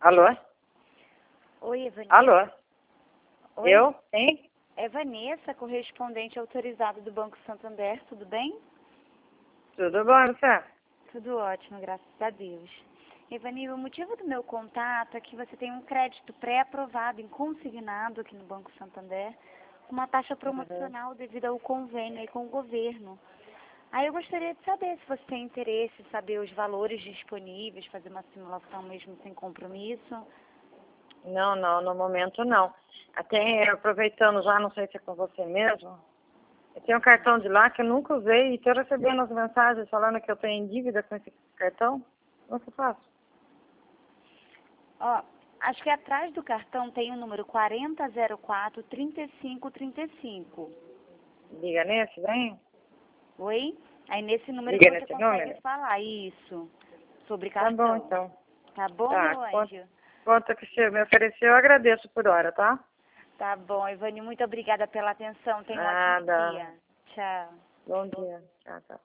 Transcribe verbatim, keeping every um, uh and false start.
Alô? Oi, é Vanessa. Alô? Oi, Eu? Quem? é Vanessa, correspondente autorizada do Banco Santander, tudo bem? Tudo bom, você? Tudo ótimo, graças a Deus. Evani, o motivo do meu contato é que você tem um crédito pré-aprovado em consignado aqui no Banco Santander, com uma taxa promocional devido ao convênio aí com o governo. Aí eu gostaria de saber se você tem interesse em saber os valores disponíveis, fazer uma simulação mesmo sem compromisso. Não, não, no momento não. Até aproveitando já, não sei se é com você mesmo, eu tenho um cartão de lá que eu nunca usei e estou recebendo as mensagens falando que eu tenho dívida com esse cartão. Como que eu faço? Ó, acho que atrás do cartão tem o número quarenta zero quatro, trinta e cinco trinta e cinco. Liga nesse, vem? Oi? Aí nesse número que Liga você nesse consegue número? falar isso sobre Tá bom, cartão. então. Tá bom, Tá, meu conta, anjo? conta que você me ofereceu, eu agradeço por hora, tá? Tá bom, Ivani, muito obrigada pela atenção. Tenha um ótimo Nada. dia. Tchau. Bom dia. Tchau, tchau.